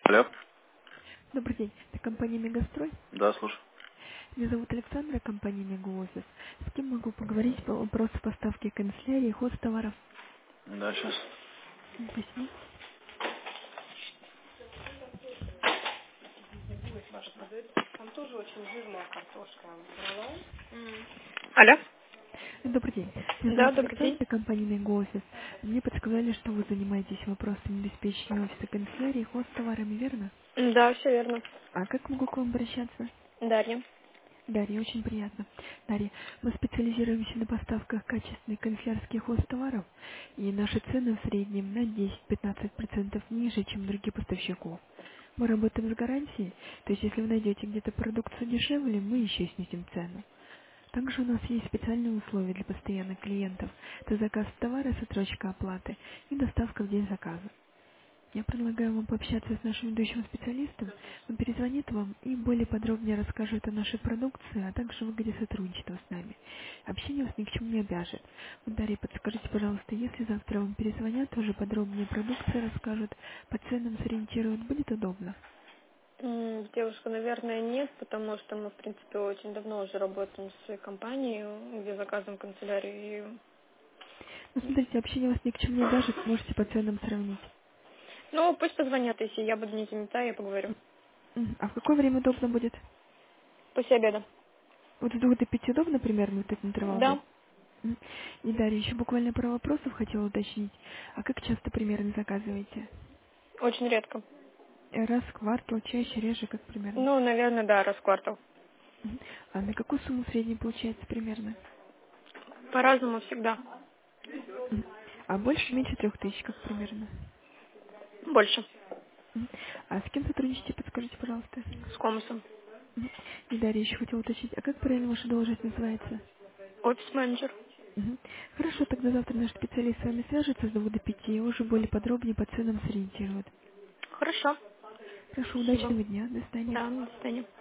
Алло. Добрый день. Это компания «Мегастрой». Да, слушай. Меня зовут Александра, компания «Мегаофис». С кем могу поговорить по вопросу поставки канцелярии и хозтоваров? Да, сейчас. Спасибо. Там тоже очень жирная картошка брала. Алло? Добрый день. Меня Да, зовут добрый день. Александра, компания «Мегаофис». Мне подсказали, что вы занимаетесь вопросами обеспечения офиса канцелярии и хозтоварами, верно? Да, все верно. А как могу к вам обращаться? Дарья. Дарья, очень приятно. Дарья, мы специализируемся на поставках качественных канцелярских хозтоваров, и наши цены в среднем на 10-15% ниже, чем других поставщиков. Мы работаем с гарантией, то есть если вы найдете где-то продукцию дешевле, мы еще снизим цену. Также у нас есть специальные условия для постоянных клиентов. Это заказ товара с отсрочкой оплаты и доставка в день заказа. Я предлагаю вам пообщаться с нашим ведущим специалистом. Он перезвонит вам и более подробнее расскажет о нашей продукции, а также выгоде сотрудничества с нами. Общение вас ни к чему не обяжет. Вот, Дарья, подскажите, пожалуйста, если завтра вам перезвонят, тоже подробнее продукции расскажут, по ценам сориентируют, будет удобно? Девушка, наверное, нет, потому что мы, в принципе, очень давно уже работаем с компанией, где заказываем канцелярию. Ну, смотрите, общение вас ни к чему не обяжет, можете по ценам сравнить. Ну, пусть позвонят, если я буду не занята, я поговорю. А в какое время удобно будет? После обеда. Вот с 2 до 5 удобно примерно, вот этот интервал был? Да, Мгм. И Дарья, еще буквально пару вопросов хотела уточнить. А как часто примерно заказываете? очень редко. Раз в квартал, чаще, реже, как примерно? Ну, наверное, да, раз в квартал. Мгм. А на какую сумму в среднем получается примерно? По-разному всегда. Мгм. А больше, меньше 3 тысяч, как примерно? Больше. Мгм. А с кем сотрудничаете, подскажите, пожалуйста? С комусом. Мгм. И Дарья, еще хотела уточнить, а как правильно ваша должность называется? Офис-менеджер. Мгм. Хорошо, тогда завтра наш специалист с вами свяжется с 2 до 5 и уже более подробнее по ценам сориентирует. Хорошо. Хорошо, Спасибо. удачного дня, до свидания. Да, до свидания.